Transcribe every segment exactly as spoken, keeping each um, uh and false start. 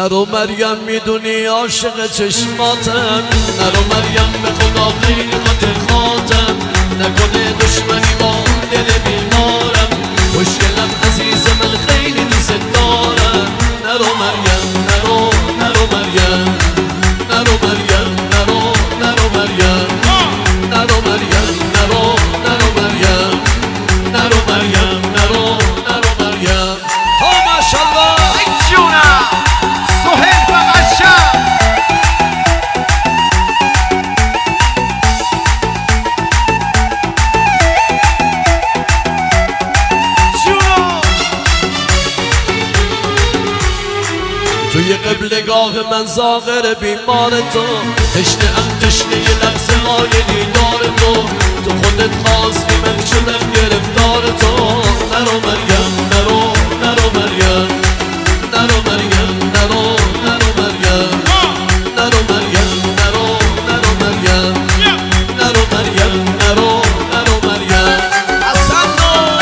نرو مریم میدونی عاشق چشماتم، نرو مریم به خدا خیلی خاطر خاطم، نکنه دشمنی با دل بیمارم، مشکلم عزیز من خیلی دوست دارم. نرو مریم نرو نرو مریم نرو مریم نرو نرو مریم نرو مریم نرو نرو مریم نرو مریم نرو نرو مریم. ها ماشاءالله ای جونم سهیل و قشنگ. توی قبلگاه من زاغر بیمار تو، تشنه ام تشنه یه لحظه های دیدار تو، تو خودت خواستی من شدم گرفتار تو. نرو مریم نرو نرو مریم نرو مریم نرو نرو مریم نرو مریم نرو نرو مریم نرو مریم نرو نرو مریم. حسن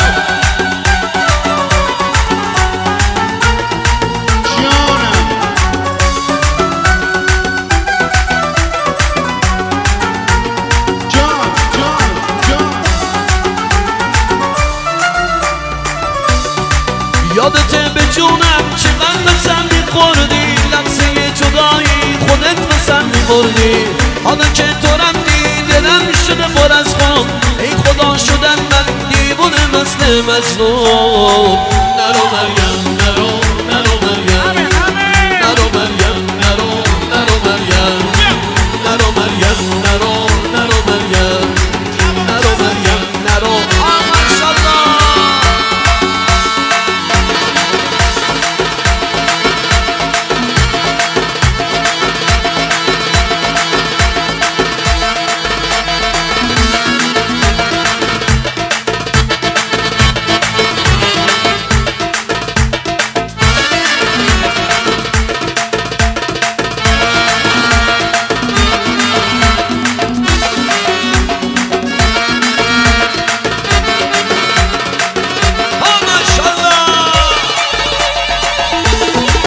یادته به جونم چقدر بسن میخوردی، لحظه جدایی خودت بسن میبردی، حالا که تو رفتی دلم شده پر از خون، ای خدا شدن من دیوونه مثل مجنون. نرو مریم